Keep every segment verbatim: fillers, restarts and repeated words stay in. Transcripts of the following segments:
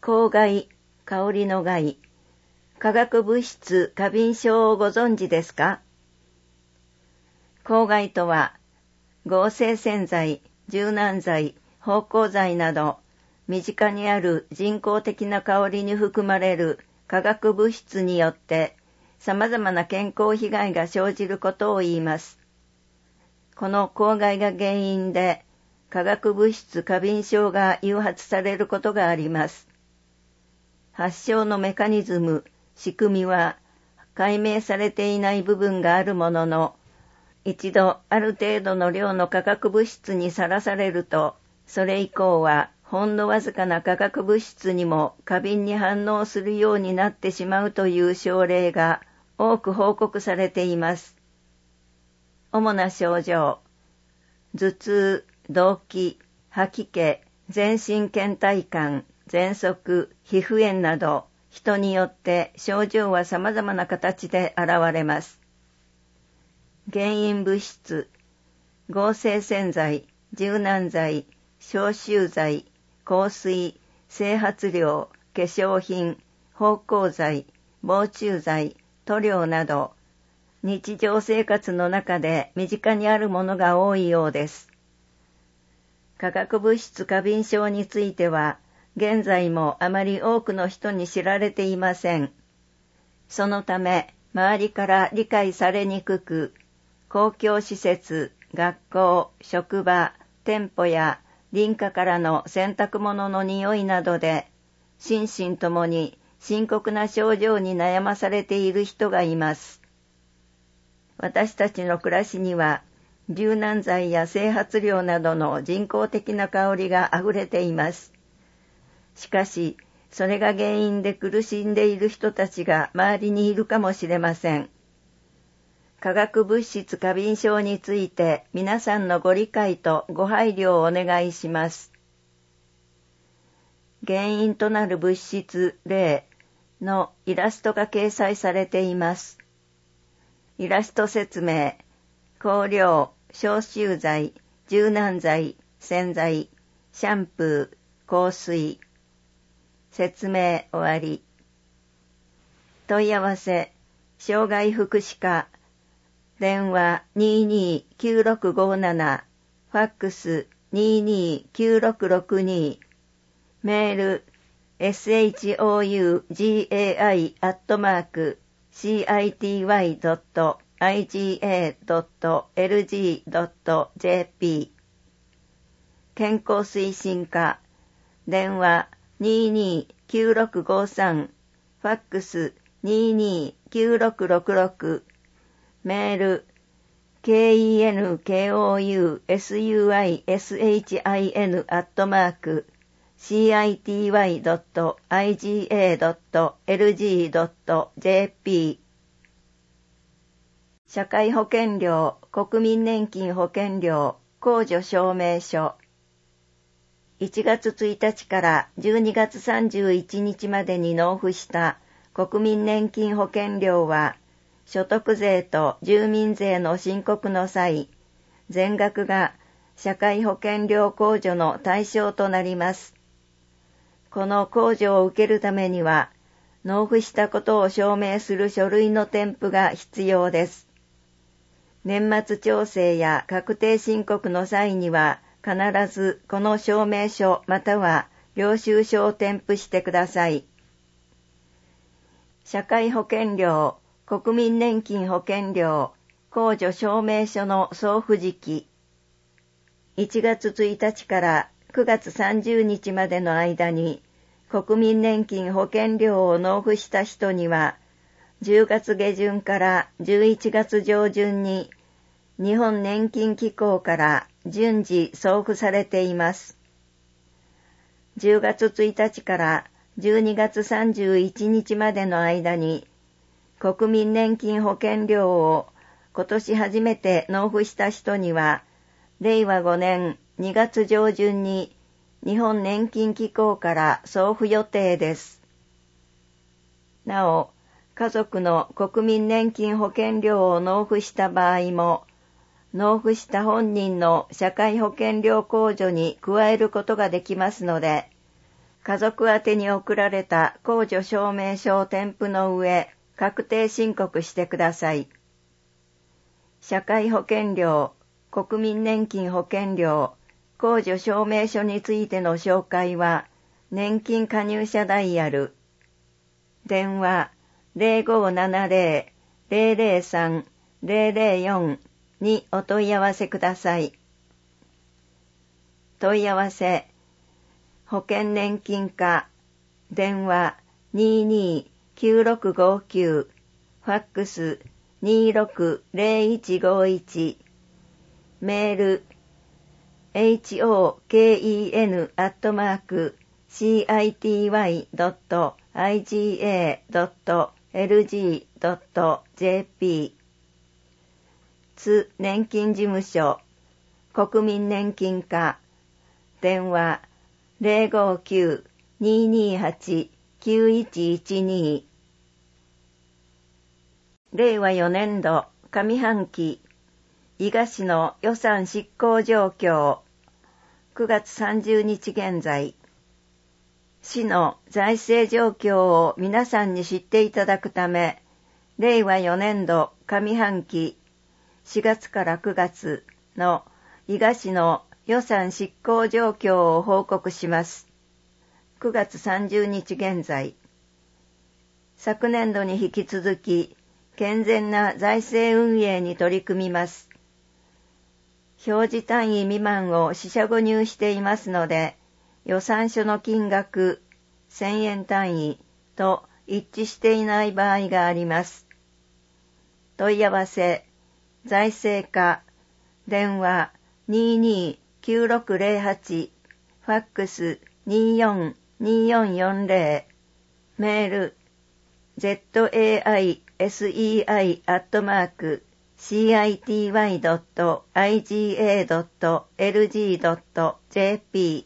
香害、香りの害、化学物質過敏症をご存知ですか？香害とは、合成洗剤、柔軟剤、芳香剤など、身近にある人工的な香りに含まれる化学物質によって様々な健康被害が生じることを言います。この香害が原因で化学物質過敏症が誘発されることがあります。発症のメカニズム、仕組みは解明されていない部分があるものの、一度ある程度の量の化学物質にさらされると、それ以降はほんのわずかな化学物質にも過敏に反応するようになってしまうという症例が多く報告されています。主な症状、頭痛、動悸、吐き気、全身倦怠感、喘息、皮膚炎など、人によって症状は様々な形で現れます。原因物質、合成洗剤、柔軟剤、消臭剤、香水、整髪料、化粧品、芳香剤、防虫剤、塗料など、日常生活の中で身近にあるものが多いようです。化学物質過敏症については、現在もあまり多くの人に知られていません。そのため、周りから理解されにくく、公共施設、学校、職場、店舗や隣家からの洗濯物の匂いなどで、心身ともに深刻な症状に悩まされている人がいます。私たちの暮らしには、柔軟剤や整髪料などの人工的な香りがあふれています。しかし、それが原因で苦しんでいる人たちが周りにいるかもしれません。化学物質過敏症について皆さんのご理解とご配慮をお願いします。原因となる物質例のイラストが掲載されています。イラスト説明、香料、消臭剤、柔軟剤、洗剤、シャンプー、香水。説明終わり。問い合わせ、障害福祉課、電話 にーにーきゅうろくごーなな、ファックス にーにーきゅうろくろくに、メール エスエイチオーユージェーアイ アットマーク シーアイティーワイ ドット アイジーエー ドット エルジー ドット ジェーピー 健康推進課電話 にーにーきゅうろくごーさん ファックス にーにーきゅうろくろくろくメール ケーイーエヌケーオーユーエスユーアイエスエイチアイエヌ アットマーク シーアイティーワイ ドット アイジーエー ドット エルジー ドット ジェーピー 社会保険料、国民年金保険料、控除証明書いちがつついたちからじゅうにがつさんじゅういちにちまでに納付した国民年金保険料は所得税と住民税の申告の際、全額が社会保険料控除の対象となります。この控除を受けるためには、納付したことを証明する書類の添付が必要です。年末調整や確定申告の際には、必ずこの証明書または領収書を添付してください。社会保険料、国民年金保険料、控除証明書の送付時期。いちがつついたちからくがつさんじゅうにちまでの間に国民年金保険料を納付した人には、じゅうがつげじゅんからじゅういちがつじょうじゅんに日本年金機構から順次送付されています。じゅうがつついたちからじゅうにがつさんじゅういちにちまでの間に国民年金保険料を今年初めて納付した人には、れいわごねんにがつじょうじゅんに日本年金機構から送付予定です。なお、家族の国民年金保険料を納付した場合も、納付した本人の社会保険料控除に加えることができますので、 家族宛てに送られた控除証明書を添付の上、確定申告してください。社会保険料、国民年金保険料、控除証明書についての紹介は、年金加入者ダイヤル、電話 ゼロごーななゼロ ゼロゼロさん ゼロゼロよん にお問い合わせください。問い合わせ、保険年金課、電話 にーにーきゅうろくごきゅう、ファックス にーろくゼロいちごいち、メール、ホケン アットマーク シーアイティーワイ ドット アイジーエー ドット エルジー ドット ジェーピー 津年金事務所国民年金課電話 ゼロごきゅう にーにーはち きゅういちいちに れいわよねんど上半期伊賀市の予算執行状況くがつさんじゅうにち現在市の財政状況を皆さんに知っていただくため、れいわよねんど上半期しがつからくがつの伊賀市の予算執行状況を報告します。くがつさんじゅうにち現在、昨年度に引き続き健全な財政運営に取り組みます。表示単位未満を四捨五入していますので、予算書の金額せんえん単位と一致していない場合があります。問い合わせ、財政課、電話 にーにーきゅうろくゼロはち、ファックス にーよんにーよんよんゼロ、メール、ゼットエーアイエスイーアイ アットマーク シーアイティーワイ ドット アイジーエー ドット エルジー ドット ジェーピ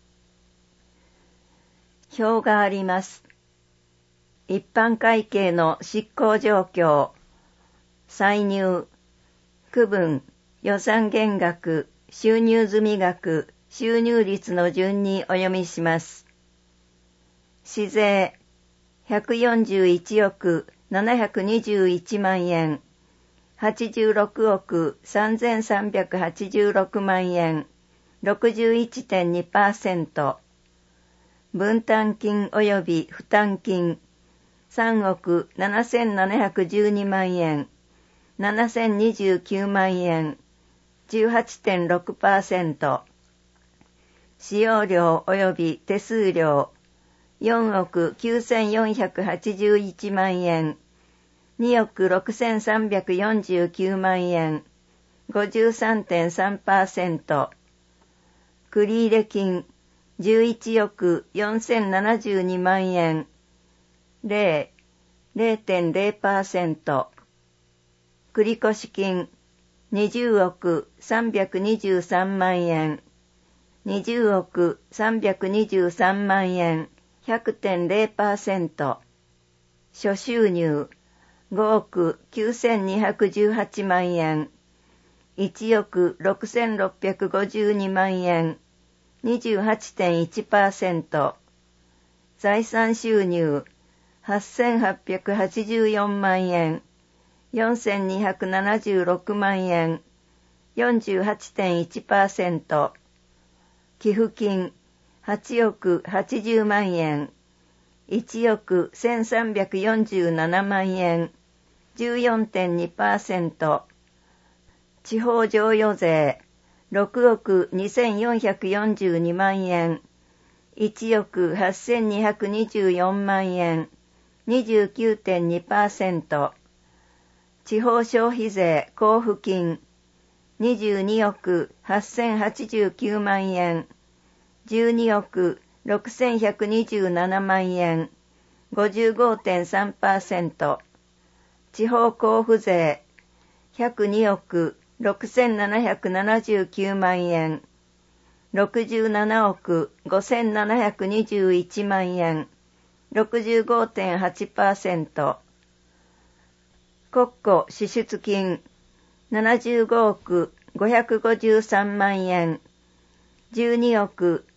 ー 表があります。一般会計の執行状況、歳入、区分、予算減額、収入済額、収入率の順にお読みします。市税、ひゃくよんじゅういちおくななひゃくにじゅういちまんえん、はちじゅうろくおくさんぜんさんびゃくはちじゅうろくまんえん、ろくじゅういってんにパーセント、分担金及び負担金、さんおくななせんななひゃくじゅうにまんえん、ななせんにじゅうきゅうまんえん、じゅうはちてんろくパーセント、使用料及び手数料、よんおくきゅうせんよんひゃくはちじゅういちまんえん、におくろくせんさんびゃくよんじゅうきゅうまんえん、ごじゅうさんてんさんパーセント、繰入金、じゅういちおくよんせんななじゅうにまんえん、ゼロてんゼロパーセント、繰越金、にじゅうおくさんびゃくにじゅうさんまんえん、にじゅうおくさんびゃくにじゅうさんまんえん、ひゃくてんゼロパーセント、諸収入、ごおくきゅうせんにひゃくじゅうはちまんえん、いちおくろくせんろっぴゃくごじゅうにまんえん、にじゅうはちてんいちパーセント、財産収入、はっせんはっぴゃくはちじゅうよんまんえん、よんせんにひゃくななじゅうろくまんえん、よんじゅうはちてんいちパーセント、寄付金、はちおくはちじゅうまんえん、いちおくせんさんびゃくよんじゅうななまんえん、じゅうよんてんにパーセント、地方譲与税、ろくおくにせんよんひゃくよんじゅうにまんえん、いちおくはっせんにひゃくにじゅうよんまんえん、にじゅうきゅうてんにパーセント、地方消費税交付金、にじゅうにおくはっせんはちじゅうきゅうまんえん、じゅうにおくろくせんひゃくにじゅうななまんえん、ごじゅうごてんさんパーセント、地方交付税、ひゃくにおくろくせんななひゃくななじゅうきゅうまんえん、ろくじゅうななおくごせんななひゃくにじゅういちまんえん、ろくじゅうごてんはちパーセント、国庫支出金、ななじゅうごおくごひゃくごじゅうさんまんえん、じゅうにおく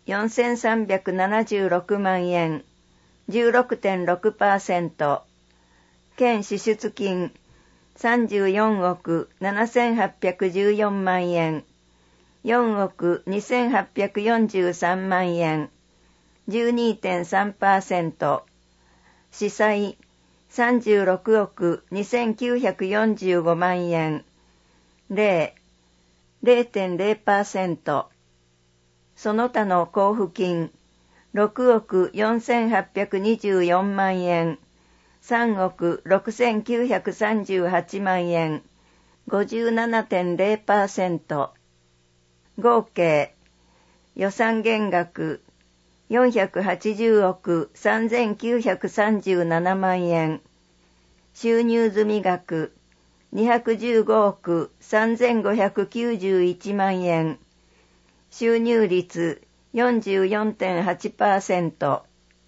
よんせんさんびゃくななじゅうろくまんえん、じゅうろくてんろくパーセント、県支出金さんじゅうよんおくななせんはっぴゃくじゅうよんまんえん、よんおくにせんはっぴゃくよんじゅうさんまんえん、じゅうにてんさんパーセント、子債さんじゅうろくおくにせんきゅうひゃくよんじゅうごまんえん、ゼロてんゼロパーセント、その他の交付金ろくおくよんせんはっぴゃくにじゅうよんまんえん、さんおくろくせんきゅうひゃくさんじゅうはちまんえん、ごじゅうななてんゼロパーセント、合計予算減額よんひゃくはちじゅうおくさんぜんきゅうひゃくさんじゅうななまんえん、収入済み額にひゃくじゅうごおくさんぜんごひゃくきゅうじゅういちまんえん、収入率 よんじゅうよんてんはちパーセント、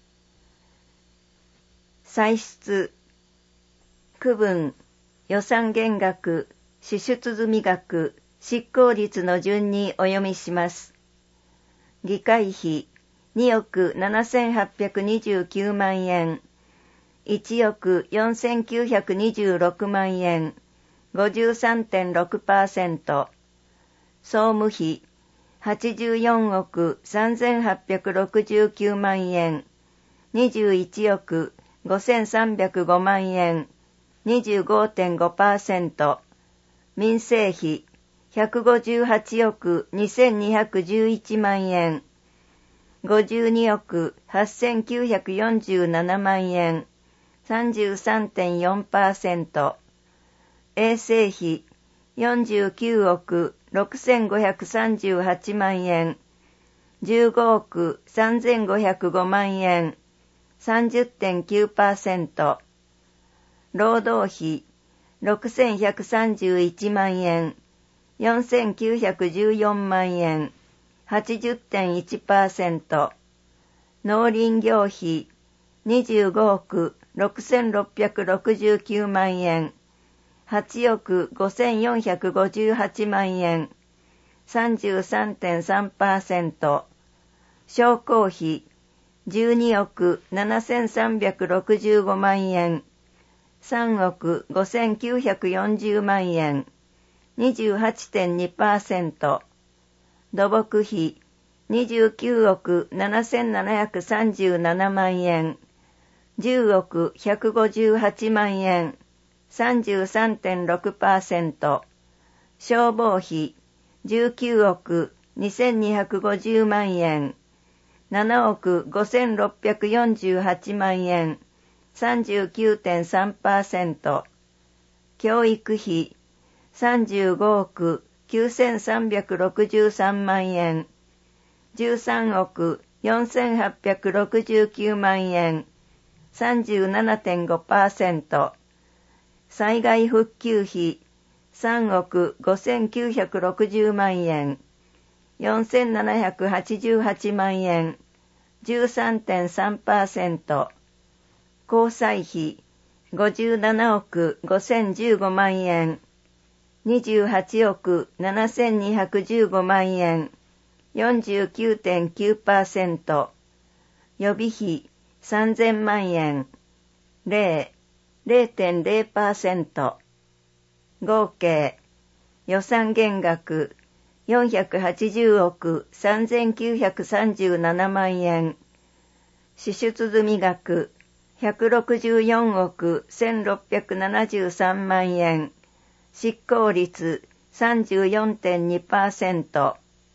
歳出、区分、予算減額、支出済み額、執行率の順にお読みします。議会費におくななせんはっぴゃくにじゅうきゅうまんえん、いちおくよんせんきゅうひゃくにじゅうろくまんえん、ごじゅうさんてんろくパーセント、総務費はちじゅうよんおくさんぜんはっぴゃくろくじゅうきゅうまんえん、にじゅういちおくごせんさんびゃくごまんえん、にじゅうごてんごパーセント、民生費ひゃくごじゅうはちおくにせんにひゃくじゅういちまんえん、ごじゅうにおくはっせんきゅうひゃくよんじゅうななまんえん、さんじゅうさんてんよんパーセント、衛生費よんじゅうきゅうおくろくせんごひゃくさんじゅうはちまんえん、じゅうごおくさんぜんごひゃくごまんえん、さんじゅってんきゅうパーセント、労働費ろくせんひゃくさんじゅういちまんえん、よんせんきゅうひゃくじゅうよんまんえん、はちじゅってんいちパーセント、農林業費にじゅうごおくろくせんろっぴゃくろくじゅうきゅうまんえん、はちおくごせんよんひゃくごじゅうはちまんえん、さんじゅうさんてんさんパーセント、商工費じゅうにおくななせんさんびゃくろくじゅうごまんえん、さんおくごせんきゅうひゃくよんじゅうまんえん、にじゅうはちてんにパーセント、土木費にじゅうきゅうおくななせんななひゃくさんじゅうななまんえん、じゅうおくひゃくごじゅうはちまんえん、さんじゅうさんてんろくパーセント、消防費じゅうきゅうおくにせんにひゃくごじゅうまんえん、ななおくごせんろっぴゃくよんじゅうはちまんえん、さんじゅうきゅうてんさんパーセント、教育費さんじゅうごおくきゅうせんさんびゃくろくじゅうさんまんえん、じゅうさんおくよんせんはっぴゃくろくじゅうきゅうまんえん、さんじゅうななてんごパーセント、災害復旧費さんおくごせんきゅうひゃくろくじゅうまんえん、よんせんななひゃくはちじゅうはちまんえん、じゅうさんてんさんパーセント、交際費ごじゅうななおくごせんじゅうごまんえん、にじゅうはちおくななせんにひゃくじゅうごまんえん、よんじゅうきゅうてんきゅうパーセント、予備費さんぜんまんえん、ゼロてんゼロパーセント、合計予算減額よんひゃくはちじゅうおくさんぜんきゅうひゃくさんじゅうななまんえん、支出済み額ひゃくろくじゅうよんおくせんろっぴゃくななじゅうさんまんえん、執行率 さんじゅうよんてんにパーセント、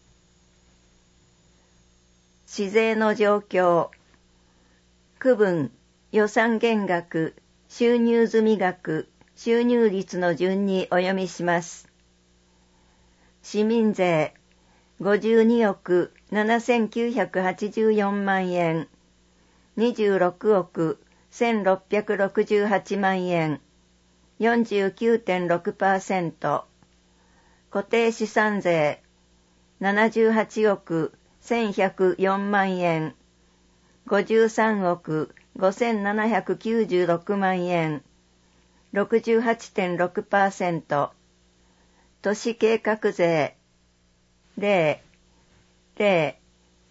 市税の状況、区分、予算減額、収入済み額、収入率の順にお読みします。市民税ごじゅうにおくななせんきゅうひゃくはちじゅうよんまんえん、にじゅうろくおくせんろっぴゃくろくじゅうはちまんえん、よんじゅうきゅうてんろくパーセント、固定資産税ななじゅうはちおくせんひゃくよんまんえん、ごじゅうさんおくごせんななひゃくきゅうじゅうろくまんえん、ろくじゅうはちてんろくパーセント、都市計画税ゼロ、ゼロ、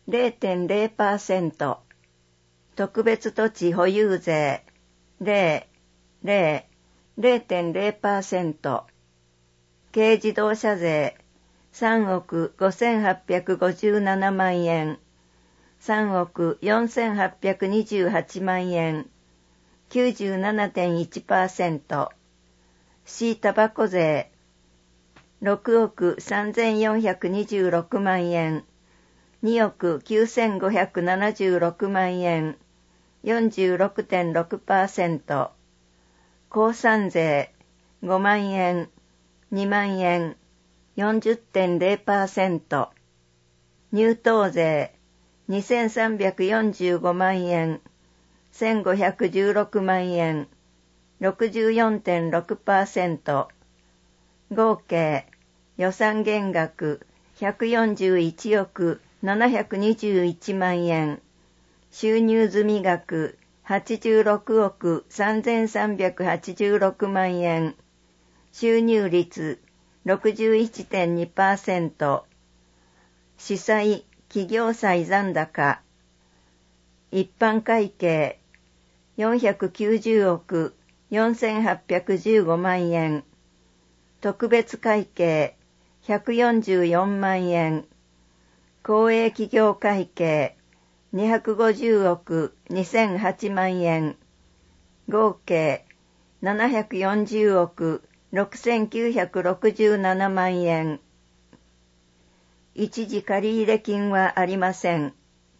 ゼロてんゼロパーセント、特別土地保有税ゼロ、ゼロ、ゼロてんゼロパーセント、軽自動車税さんおくごせんはっぴゃくごじゅうななまんえん、さんおくよんせんはっぴゃくにじゅうはちまんえん、きゅうじゅうななてんいちパーセント、Cタバコ税ろくおくさんぜんよんひゃくにじゅうろくまんえん、におくきゅうせんごひゃくななじゅうろくまんえん、よんじゅうろくてんろくパーセント、鉱産税ごまんえん、にまんえん、よんじゅってんゼロパーセント、入湯税にせんさんびゃくよんじゅうごまんえん、せんごひゃくじゅうろくまんえん、ろくじゅうよんてんろくパーセント、合計予算減額ひゃくよんじゅういちおくななひゃくにじゅういちまんえん、収入済額はちじゅうろくおくさんぜんさんびゃくはちじゅうろくまんえん、収入率 ろくじゅういちてんにパーセント、司債企業債残高、一般会計よんひゃくきゅうじゅうおくよんせんはっぴゃくじゅうごまんえん、特別会計ひゃくよんじゅうよんまんえん、公営企業会計にひゃくごじゅうおくにせんはちまんえん、合計ななひゃくよんじゅうおくろくせんきゅうひゃくろくじゅうななまんえん。一時借入金はありません。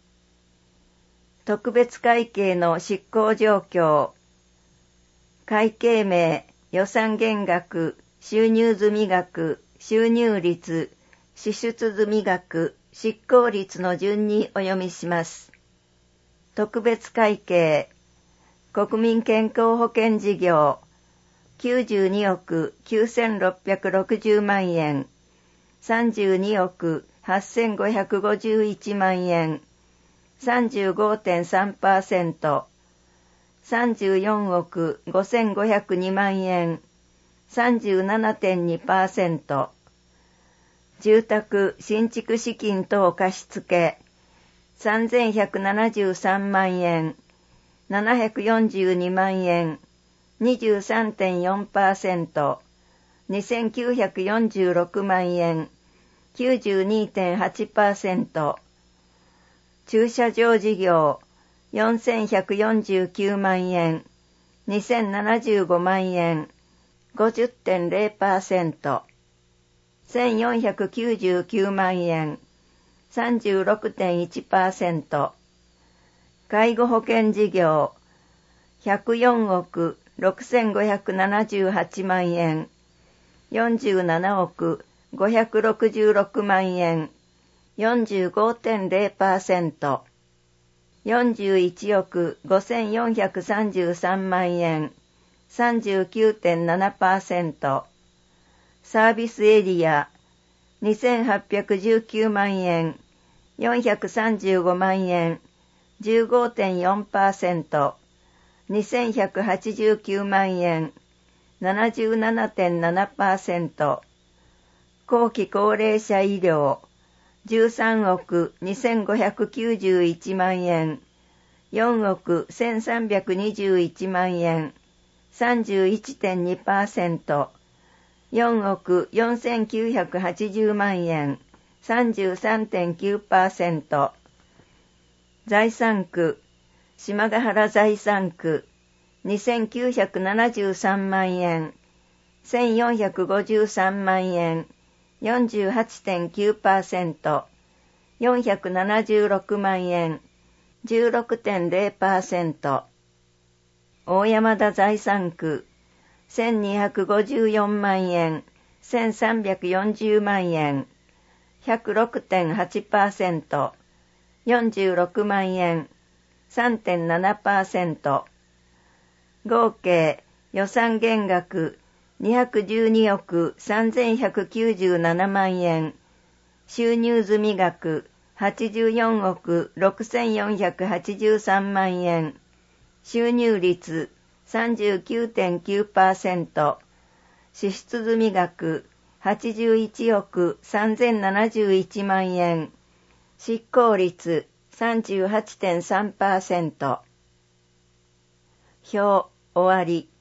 特別会計の執行状況、会計名、予算減額、収入済額、収入率、支出済額、執行率の順にお読みします。特別会計、国民健康保険事業、きゅうじゅうにおくきゅうせんろっぴゃくろくじゅうまんえん、さんじゅうにおくはっせんごひゃくごじゅういちまんえん、さんじゅうごてんさんパーセント、さんじゅうよんおくごせんごひゃくにまんえん、さんじゅうななてんにパーセント、住宅新築資金等貸付さんぜんひゃくななじゅうさんまんえん、ななひゃくよんじゅうにまんえん、にじゅうさんてんよんパーセント、にせんきゅうひゃくよんじゅうろくまんえん、きゅうじゅうにてんはちパーセント、駐車場事業よんせんひゃくよんじゅうきゅうまんえん、にせんななじゅうごまんえん、ごじゅってんゼロパーセント、せんよんひゃくきゅうじゅうきゅうまんえん、さんじゅうろくてんいちパーセント、介護保険事業ひゃくよんおくろくせんごひゃくななじゅうはちまんえん、よんじゅうななおくごひゃくろくじゅうろくまんえん、よんじゅうごてんゼロパーセント、よんじゅういちおくごせんよんひゃくさんじゅうさんまんえん、さんじゅうきゅうてんななパーセント、サービスエリアにせんはっぴゃくじゅうきゅうまんえん、よんひゃくさんじゅうごまんえん、じゅうごてんよんパーセント、にせんひゃくはちじゅうきゅうまんえん、ななじゅうななてんななパーセント、後期高齢者医療じゅうさんおくにせんごひゃくきゅうじゅういちまんえん、よんおくせんさんびゃくにじゅういちまんえん、さんじゅういちてんにパーセント、よんおくよんせんきゅうひゃくはちじゅうまんえん、さんじゅうさんてんきゅうパーセント、財産区、島ヶ原財産区、にせんきゅうひゃくななじゅうさんまんえん、せんよんひゃくごじゅうさんまんえん、よんじゅうはちてんきゅうパーセント、よんひゃくななじゅうろくまんえん、じゅうろくてんゼロパーセント、大山田財産区、せんにひゃくごじゅうよんまんえん、せんさんびゃくよんじゅうまんえん、ひゃくろくてんはちパーセント、よんじゅうろくまんえん、さんてんななパーセント、合計予算減額にひゃくじゅうにおくさんぜんひゃくきゅうじゅうななまんえん、収入済額はちじゅうよんおくろくせんよんひゃくはちじゅうさんまんえん、収入率 さんじゅうきゅうてんきゅうパーセント、支出済額はちじゅういちおくさんぜんななじゅういちまんえん、 執行率 さんじゅうはちてんさんパーセント。表終わり。